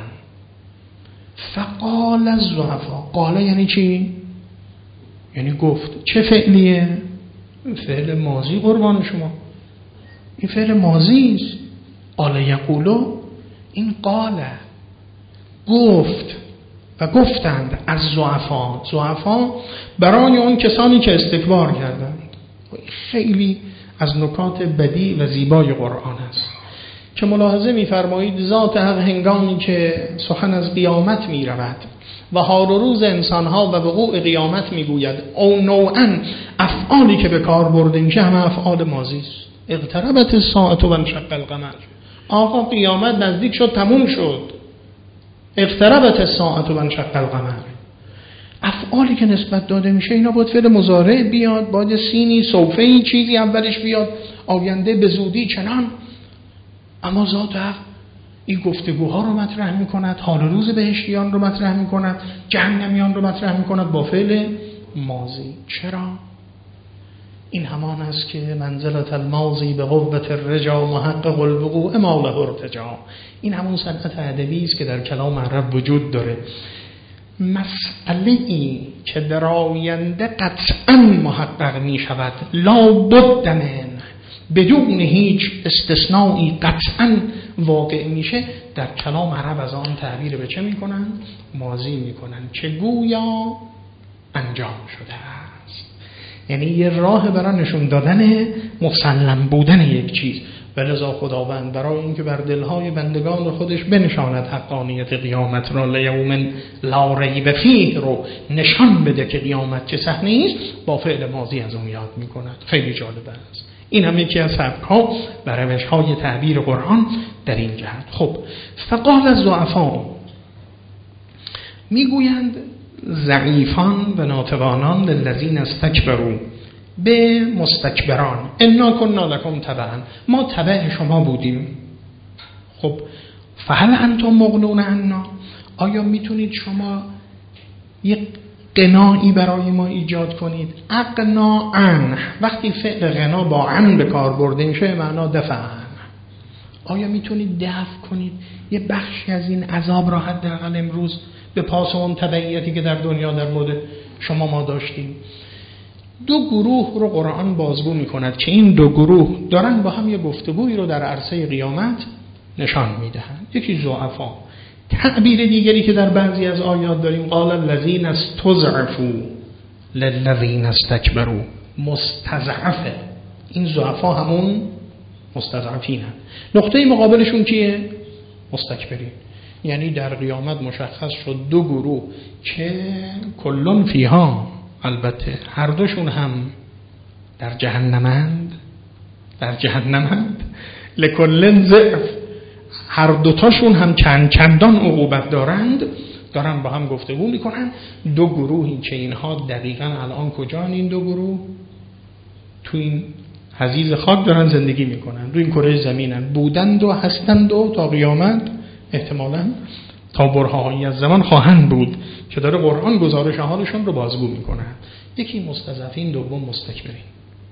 فقال الضعفاء، قال یعنی چی؟ یعنی گفت. چه فعلیه؟ فعل ماضی قربان شما، این فعل ماضی است. قال یقولو، این قال گفت و گفتند از ضعفا برای اون کسانی که استکبار کردند. خیلی از نکات بدی و زیبای قرآن است که ملاحظه می‌فرمایید ذات حق هنگامی که سخن از قیامت می‌رود و حال و روز انسان‌ها و وقوع قیامت می‌گوید، او نوعاً افعالی که به کار برده میشه همه افعال ماضی است. اقتربت الساعة و انشق القمر، آقا قیامت نزدیک شد، تموم شد. اقتربت الساعة و انشق القمر. افعالی که نسبت داده میشه اینا باید فعل مضارع بیاد، باید سینی سوفه‌ای چیزی اولش بیاد، آینده به زودی چنان. اما ذات حق این گفتگوها رو مطرح میکند، حال روز بهشتیان رو مطرح میکند، جهنمیان رو مطرح میکند با فعل ماضی. چرا؟ این همان است که منزلت الماضی به قوت الرجا محقق الوقوع ما له ارتجا. این همون صنعت ادبی است که در کلام عرب وجود داره. مسئله‌ای که در آینده قطعاً محقق می شود، لا بد من، بدون هیچ استثنایی قطعاً واقع میشه در کلام عرب از آن تعبیر به چه میکنن؟ ماضی میکنن که گویا انجام شده است. یعنی یه راه برای نشون دادن مسلم بودن یک چیز. ولذا خداوند برای اینکه بر دلهای بندگان خودش بنشاند حقانیت قیامت را لیوم لا ریب فیه رو نشان بده که قیامت چه صحنه‌ای است، با فعل ماضی از اون یاد میکند. خیلی جالبه است. این هم یکی از سبک‌ها و روش‌های تعبیر قرآن در این جهت. خب فقال الضعفاء، میگویند ضعیفان و ناتوانان للذین استکبروا، به مستکبران، انا کنا لکم تبعا، ما تبع شما بودیم. خب فهل انتم مغنون عنا، آیا میتونید شما یک قناعی برای ما ایجاد کنید؟ اقنا عن، وقتی فعل غنا با عن به کار برده میشه معنا دفع عن. آیا میتونید دفع کنید یه بخشی از این عذاب را حداقل امروز به پاس اون تبعیتی که در دنیا در مورد شما ما داشتیم؟ دو گروه رو قرآن بازگو میکند که این دو گروه دارن با هم یه گفتگویی رو در عرصه قیامت نشان میدهند. یکی ضعفا. تعبیر دیگری که در بعضی از آیات داریم قال الذین استضعفوا للذین استکبروا، مستضعفه. این ضعفا همون مستضعفین هم. نقطه مقابلشون کیه؟ مستکبرین. یعنی در قیامت مشخص شد دو گروه که کلون فیها، البته هر دوشون هم در جهنمند، لکلن ضعف، هر دوتاشون هم چندان عقوبت دارن با هم گفتگو میکنن. دو گروهی که اینها دقیقاً الان کجان؟ این دو گروه تو این حضیض خاک دارن زندگی میکنن، روی این کره زمینن، بودند و هستند و تا قیامت احتمالاً تا برهه‌ای از زمان خواهند بود که داره قرآن گزارش حالشون رو بازگو میکنه. یکی مستضعفین، دوم مستکبرین.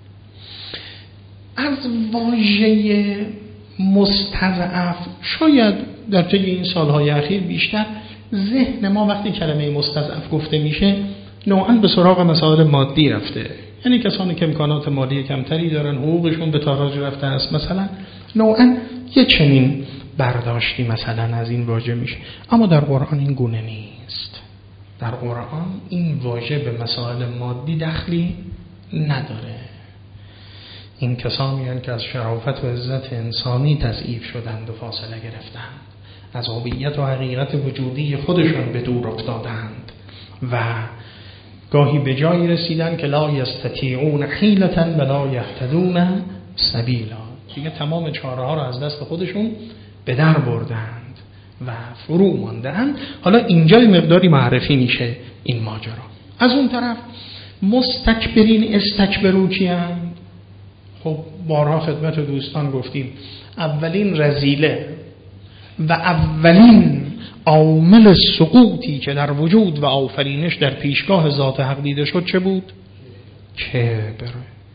از واژه مستضعف شاید در طی این سالهای اخیر بیشتر ذهن ما وقتی کلمه مستضعف گفته میشه نوعاً به سراغ مسائل مادی رفته. یعنی کسانی که امکانات مالی کمتری دارن، حقوقشون به تاراج رفته است، مثلا نوعاً یه چنین برداشتی مثلا از این واژه میشه. اما در قرآن این گونه نیست. در قرآن این واژه به مسائل مادی دخلی نداره. این کسانی هستند که از شرافت و عزت انسانی تضعیف شدند و فاصله گرفتند، از هویت و حقیقت وجودی خودشون به دور افتادند و گاهی به جایی رسیدن که لا یستطیعون حیلة ولا یهتدون سبیلا، دیگه تمام چاره ها رو از دست خودشون به در بردند و فرو ماندند. حالا اینجا مقداری معرفی میشه این ماجرا. از اون طرف مستکبرین استکبروا کیند؟ خب بارها خدمت دوستان گفتیم اولین رذیله و اولین عامل سقوطی که در وجود و آفرینش در پیشگاه ذات حق دیده شد چه بود؟ کبر.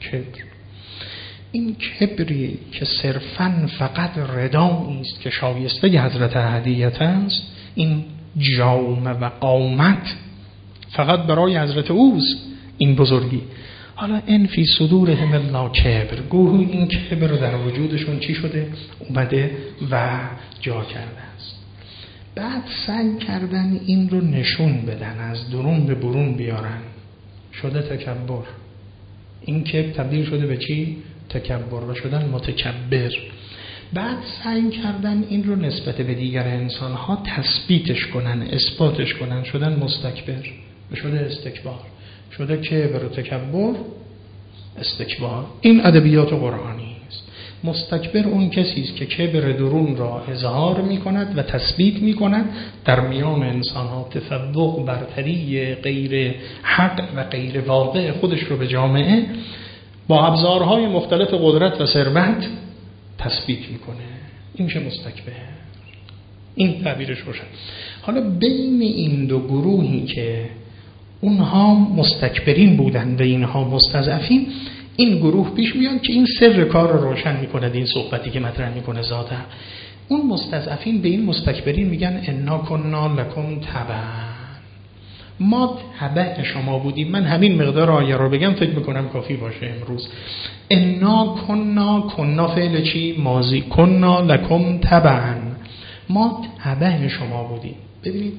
این کبری که صرفاً فقط ردایی است که شایسته حضرت احدیت است، این جامه و قامت فقط برای حضرت اوست، این بزرگی. حالا ان فی صدورهم الا کبر، گوهو این کبر در وجودشون چی شده؟ اومده و جا کرده است. بعد سعی کردن این رو نشون بدن، از درون به برون بیارن، شده تکبر. این کبر تبدیل شده به چی؟ تکبر و شدن متکبر. بعد سعی کردن این رو نسبت به دیگر انسان‌ها تثبیتش کنن، اثباتش کنن، شدن مستکبر و شده استکبار. شده کبر و تکبر، استکبار. این ادبیات قرآنی است. مستکبر اون کسی است که کبر درون را اظهار می‌کند و تثبیت می‌کند در میان انسان‌ها، تفوق، برتری غیر حق و غیر واقع خودش رو به جامعه با ابزارهای مختلف قدرت و ثروت تثبیت میکنه. این میشه مستکبر. این تعبیرش روشن. حالا بین این دو گروهی که اونها مستکبرین بودن و اینها مستضعفین، این گروه پیش میان که این سر کار رو روشن میکنه. این صحبتی که مطرح میکنه ذاته، اون مستضعفین به این مستکبرین میگن انا کنا لکم تبعا، ما تبع شما بودیم. من همین مقدار آیه رو بگم فکر میکنم کافی باشه امروز. انا کنا فعل چی؟ ماضی. کنا لکم تبعا، ما تبع شما بودیم. ببینید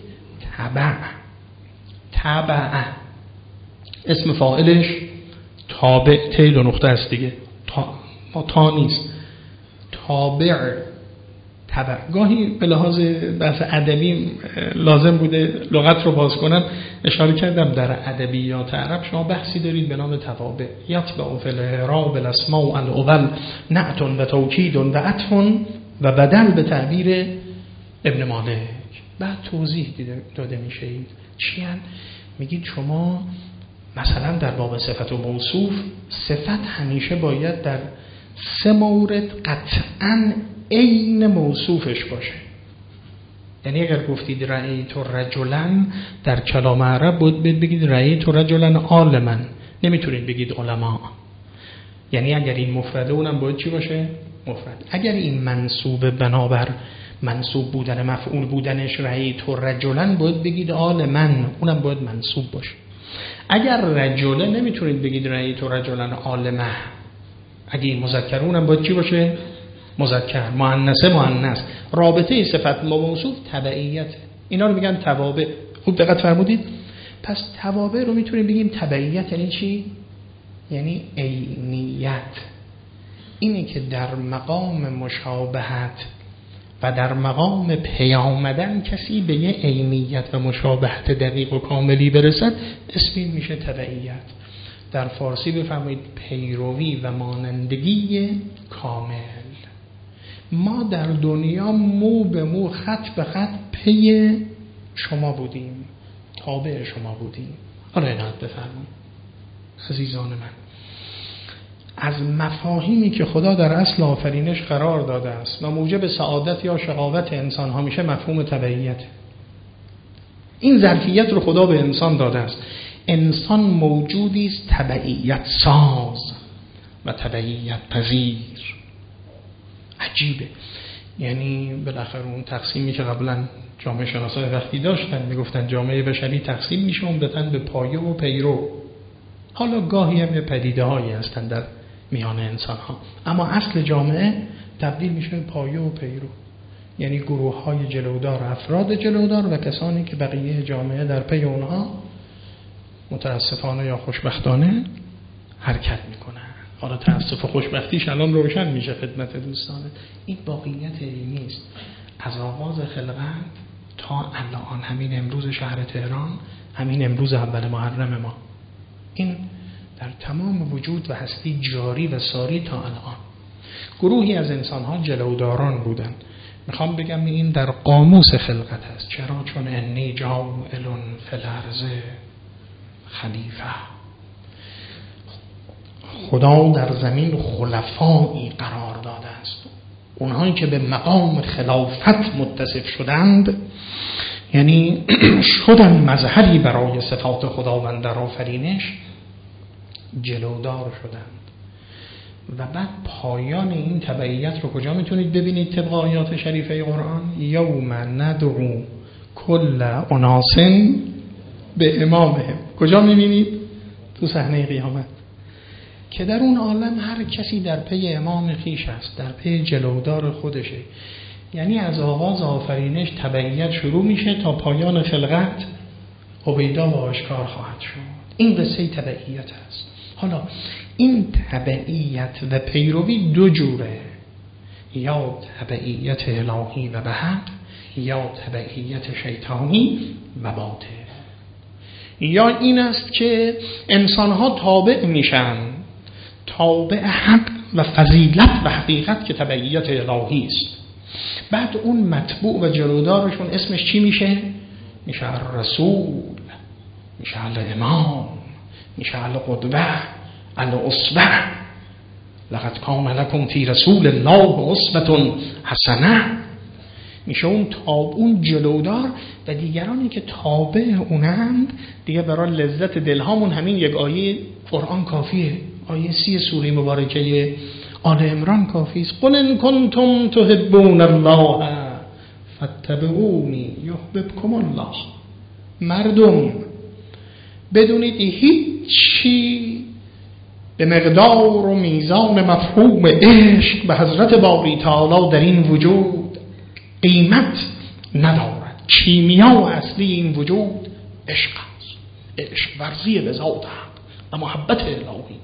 تبع اسم فاعلش تابع، ته و نقطه است دیگه، تا نیست، تابع تبع. گاهی به لحاظ بحث ادبی لازم بوده لغت رو باز کنم. اشاره کردم در ادبیات عرب شما بحثی دارید به نام توابع. یتبع فی الاعراب الاسماء الاول نعت و توکید و عطف و بدل به تعبیر ابن مالک. بعد توضیح داده میشه چیان؟ میگید شما مثلا در باب صفت و موصوف، صفت همیشه باید در 3 مورد قطعاً عین موصوفش باشه. یعنی اگر گفتید رأیت رجلا در کلام عرب باید بگید رأیت رجلا عالما، نمیتونید بگید علما. یعنی اگر این مفرده اونم باید چی باشه؟ مفرد. اگر این منصوب بنابر منصوب بودن مفعول بودنش رأیت رجلا باید بگید عالما، اونم باید منصوب باشه. اگر رجله نمیتونید بگید رأیت رجلا عالمه، اگه این مذکر اونم باید چی باشه؟ مذکر. مؤنث. رابطه صفت با موصوف تبعیت. اینا رو میگن توابع. خوب دقت فرمودید؟ پس توابع رو میتونیم بگیم تبعیت یعنی چی؟ یعنی عینیت. اینی که در مقام مشابهت و در مقام پیامدن کسی به یه عینیت و مشابهت دقیق و کاملی برسد اسمی میشه تبعیت. در فارسی بفرمایید پیروی و مانندگی کامل. ما در دنیا مو به مو خط به خط پی شما بودیم، تابع شما بودیم. حالا عنایت بفرمایید عزیزان من، از مفاهیمی که خدا در اصل آفرینش قرار داده است و موجب سعادت یا شقاوت انسان ها میشه مفهوم تبعیت. این ظرفیت رو خدا به انسان داده است. انسان موجودی است تبعیت ساز و تبعیت پذیر. عجیبه. یعنی بالاخره اون تقسیمی که قبلا جامعه شناسای وقتی داشتن میگفتن جامعه بشری تقسیم میشه عمدتاً به پایه و پیرو. حالا گاهی هم پدیده هایی هستن در میان انسان ها، اما اصل جامعه تبدیل میشه به پایه و پیرو. یعنی گروه های جلودار، افراد جلودار و کسانی که بقیه جامعه در پی اونها متاسفانه یا خوشبختانه حرکت میکنن. حالا تاسف و خوشبختیش الان روشن میشه خدمت دوستانه. این واقعیت علمی است. از آغاز خلقت تا الان، همین امروز شهر تهران، همین امروز اول محرم ما، این در تمام وجود و هستی جاری و ساری تا الان. گروهی از انسان‌ها جلوداران بودن. میخوام بگم این در قاموس خلقت هست. چرا؟ چون انی جاعل فی الارض خلیفه. خدا در زمین خلفایی قرار داده است. اونهایی که به مقام خلافت متصف شدند، یعنی شدن مظهری برای صفات خداوند در آفرینش، جلودار شدند. و بعد پایان این تبعیت رو کجا میتونید ببینید طبق آیات شریفه قرآن؟ یوم ندعو کل اناس به امامهم. کجا میبینید؟ تو صحنه قیامت، که در اون عالم هر کسی در پی امام خیش است، در پی جلودار خودشه. یعنی از آغاز آفرینش تبعیت شروع میشه تا پایان خلقت هویدا و آشکار خواهد شد. این قصه تبعیت است. حالا این تبعیت و پیروی دو جوره، یا تبعیت الهی و به حق، یا تبعیت شیطانی و باطل. یا این است که انسانها تابع میشن، تابع حق و فضیلت و حقیقت که تبعیت الهی است. بعد اون متبوع و جلودارشون اسمش چی میشه؟ میشه الرسول، میشه الامام، میشه القدوه، الاسوه. لقد کان لکم فی رسول الله اسوة حسنه. میشه اون جلودار. و دیگرانی که تابع اونند دیگه برای لذت دلهامون همین یک آیه قرآن کافیه. آیه 30 سوره مبارکه آل عمران کافی است. قل ان کنتم تحبون الله فاتبعونی یحببکم الله. مردم بدونید هیچی به مقدار و میزان مفهوم عشق به حضرت باری تعالی در این وجود قیمت ندارد. کیمیا اصلی این وجود عشق است، عشق ورزی به ذات حق و محبت الهی.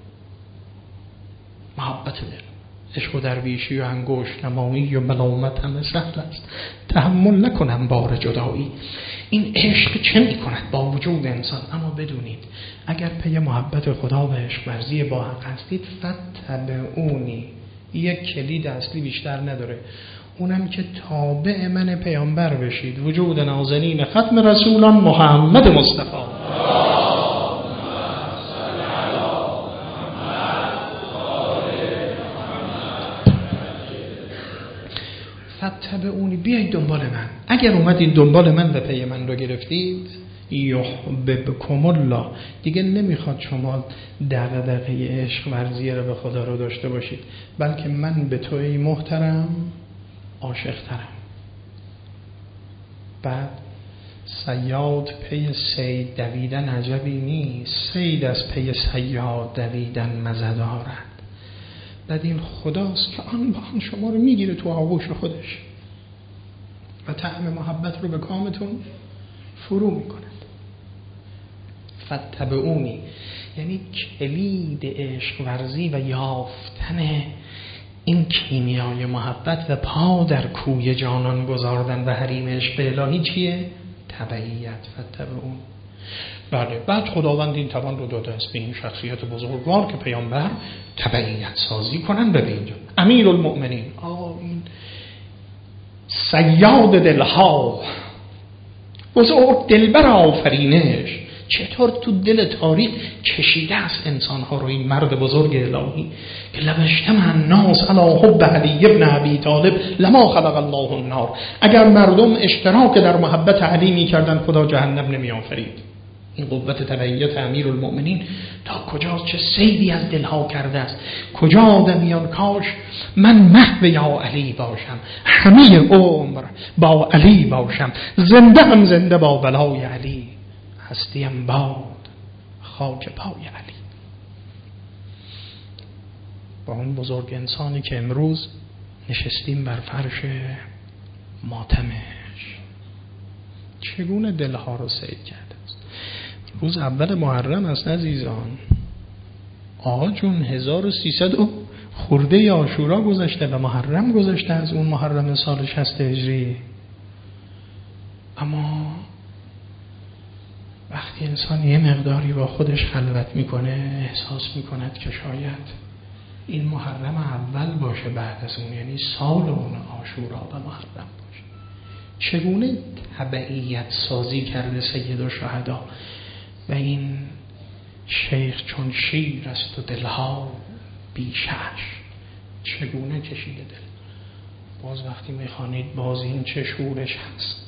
محبت الهی، عشق و درویشی و انگشت نمایی و ملامت همه سهل است، تحمل نکنم بار جدایی. این عشق چه می کند با وجود انسان؟ اما بدونید اگر پی محبت خدا و عشق ورزی با حق هستید، فتبعونی، یک کلید اصلی بیشتر نداره، اونم که تابع من پیامبر بشید. وجود نازنین ختم رسولان محمد مصطفی. فتبعونی، بیایید دنبال من. اگر اومدید دنبال من و پی من رو گرفتید، یحببکم الله، دیگه نمیخواد شما دغدغه عشق ورزی رو به خدا رو داشته باشید، بلکه من به تو ای محترم عاشق‌ترم. بعد صیاد پی صید دویدن عجبی نیست، صید از پی صیاد دویدن مزه دارد. بعد این خداست که آن با آن شما رو میگیره تو آغوش خودش و طعم محبت رو به کامتون فرو میکند. فتبعونی یعنی کلید عشق ورزی و یافتن این کیمیای محبت و پا در کوی جانان گذاردن و حریم عشق الهی چیه؟ تبعیت. فتبعون. بله، بعد خداوند این توان رو داده است به این شخصیت بزرگوار که پیامبر تبعیت سازی کنن. به اینجا امیرالمؤمنین، این صیاد دلها، بزرگ دلبر آفرینش، چطور تو دل تاریخ کشیده است انسانها رو این مرد بزرگ الهی که لبشتم الناس علی حب علی ابن ابی طالب لما خلق الله النار. اگر مردم اشتراک در محبت علی می‌کردن خدا جهنم نمی‌آفرید. این قوت تبعیت امیرالمؤمنین تا کجاست، چه سیدی از دلها کرده است. کجا آدمیان کاش من محو یا علی باشم، همه عمر با علی باشم، زنده هم زنده با ولای علی، هستیم باد خاک پای علی. با اون بزرگ انسانی که امروز نشستیم بر فرش ماتمش، چگونه دلها رو سید کرده است. روز اول محرم است عزیزان. آقا جون 1300 خورده عاشورا گذشته و محرم گذشته از اون محرم سال 60 هجری. اما وقتی انسان یه مقداری با خودش خلوت میکنه احساس میکند که شاید این محرم اول باشه بعد از اون، یعنی سال اون عاشورا و محرم باشه. چگونه تبعیت سازی کرده سید الشهدا و این شیخ چون شیر است و دلها بیشش، چگونه کشیده دل. باز وقتی میخوانید باز این چه شورش هست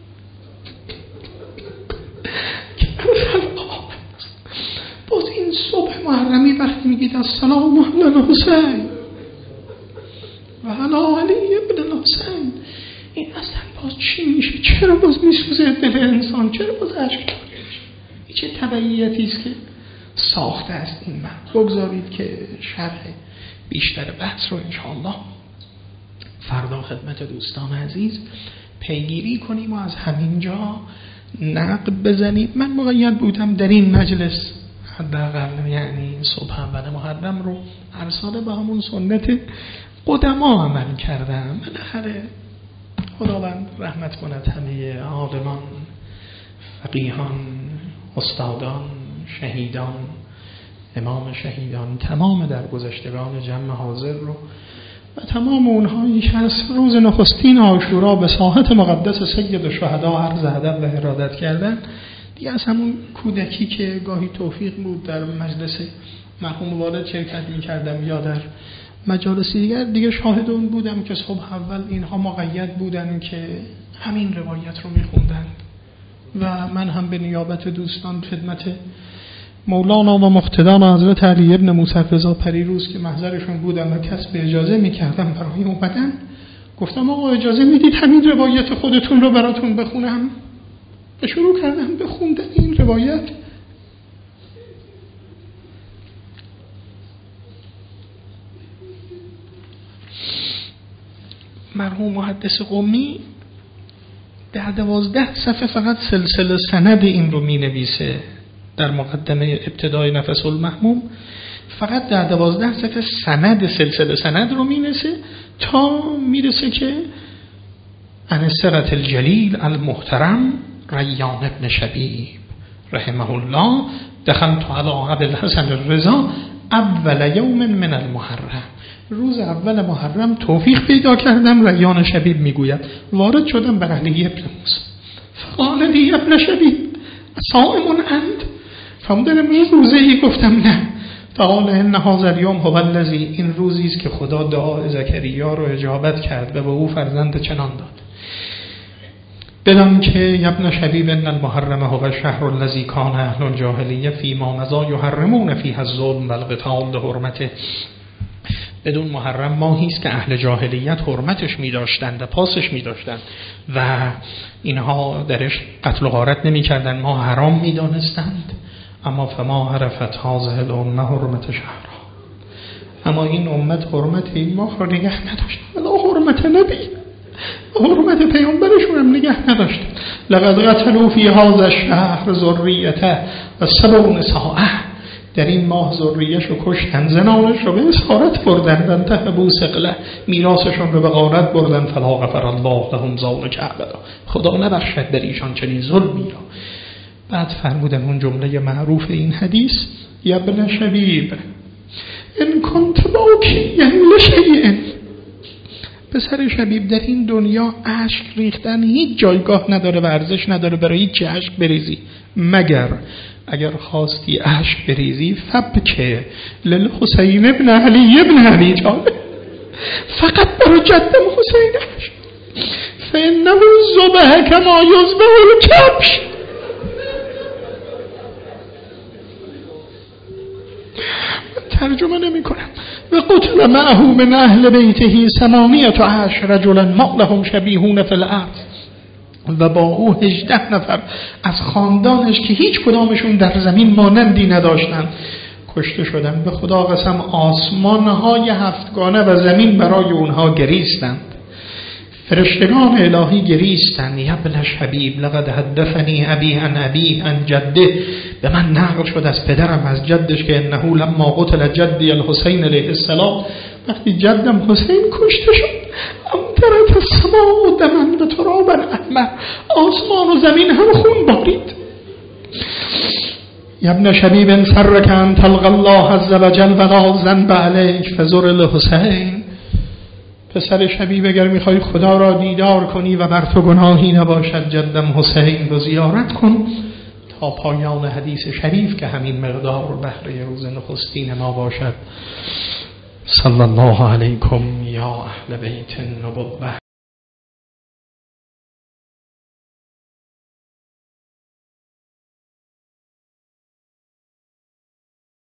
باز این صبح محرمی وقتی میگید السلام علی الحسین و علی علی ابن الحسین، این اصلا باز چی میشه؟ چرا باز میسوزه دل انسان؟ چرا باز اشک میشه؟ این چه تبعیتی است که ساخته است این من؟ بگذارید که شرح بیشتر بحث رو انشاءالله فردا خدمت دوستان عزیز پیگیری کنیم و از همینجا نقد بزنیم. من مقید بودم در این مجلس حداقل یعنی صبح اول محرم رو هر ساله با همون سنت قدما عمل کردم. بالاخره خداوند رحمت کند همه عالمان، فقیهان، استادان، شهیدان، امام شهیدان، تمام درگذشتگان جمع حاضر رو و تمام اونهایی که از روز نخستین عاشورا به ساحت مقدس سید الشهدا عرض ادب و ارادت کردن. دیگه از همون کودکی که گاهی توفیق بود در مجلس مرحوم والد شرکت می‌کردم یا در مجالسی دیگه شاهد اون بودم که صبح اول اینها مقید بودن که همین روایت رو می‌خوندن و من هم به نیابت دوستان خدمت مولانا و مقتدان حضرت علی ابن موسی رضا پریروز که محضرشون بودم و کسب اجازه میکردم برای اومدن، گفتم آقا اجازه میدید همین روایت خودتون رو براتون بخونم؟ و شروع کردم بخوندن این روایت. مرحوم محدث قمی در 12 صفحه فقط سلسله سند این رو می نویسه. در مقدمه ابتدای نفس المحموم فقط در 12 صفحه سند سلسله سند رو می نویسه تا میرسه که عن الثقة الجلیل المحترم ریان ابن شبیب رحمه الله دخلت علی ابی الحسن الرضا اول یوم من المحرم، روز اول محرم توفیق پیدا کردم. ریان شبیب میگوید وارد شدم بر علی ابن موسی فقال لی ابن شبیب صائم انت، فرمودن این روزه ای؟ گفتم نه. فقال ان هذا اليوم هو الذی، این روزی است که خدا دعای زکریا رو اجابت کرد و به او فرزند چنان داد. بدان که ابن شبیب ان المحرم هو الشهر الذي كان اهل الجاهلیه فيما مضى يحرمون فيه الظلم والقتال لحرمته، بدون محرم ماهی است که اهل جاهلیت حرمتش می‌داشتند و پاسش می‌داشتند و اینها درش قتل و غارت نمی‌کردند، ما حرام می‌دانستند. اما فما عرفت هذه الامه حرمت شهرها، اما این امت حرمت این ماه رو نگه نداشت، ولا حرمت نبی، حرمت پیامبرشون هم نگه نداشت. لقد قتلوا فی هذا الشهر ذریته و 7 نساءه، در این ماه ذریه‌اش رو کشتن، زنانش رو به اسارت بردن، انتهبوا ثقله، میراثشون رو به غارت بردن. فلا غفر الله لهم ذلک ابدا، خدا نبخشد در ایشان چنین ظلمی را. بعد فرمودن اون جمله معروف این حدیث یا ابن شبیب ان کنت باکیا لشیء، پسر شبیب در این دنیا اشک ریختن هیچ جایگاه نداره و ارزش نداره برای هیچ اشک بریزی، مگر اگر خواستی اشک بریزی فبکه للحسین ابن علی ابن علی جان، فقط برای جدم حسین اشک، فانه ذبح کما یذبح الکبش. ترجمه نمی کنم. و قتل معه من اهل بیته 18 رجلا ما لهم شبیهون فی الارض، و با او 18 نفر از خاندانش که هیچ کدامشون در زمین مانندی نداشتند کشته شدند. به خدا قسم آسمانهای 7گانه و زمین برای اونها گریستند، فرشتگان الهی گریستند. یا ابن شبیب لقد حدثنی ابی عن ابی عن جده، به من نقل شد از پدرم از جدش که انه لما قتل جدی الحسین علیه السلام، وقتی جدم حسین کشته شد امطرت السماء دما و ترابا احمر، آسمان و زمین هم خون بارید. یا ابن شبیب انصرک ان تلقى الله عز وجل ولا ذنب علیک فزر الحسین، پسر شبیب اگر میخوای خدا را دیدار کنی و بر تو گناهی نباشد جدم حسین رو زیارت کن تا پایان حدیث شریف که همین مقدار بهره روز نخستین ما باشد. صلی الله علیکم یا اهل بیت النبوة.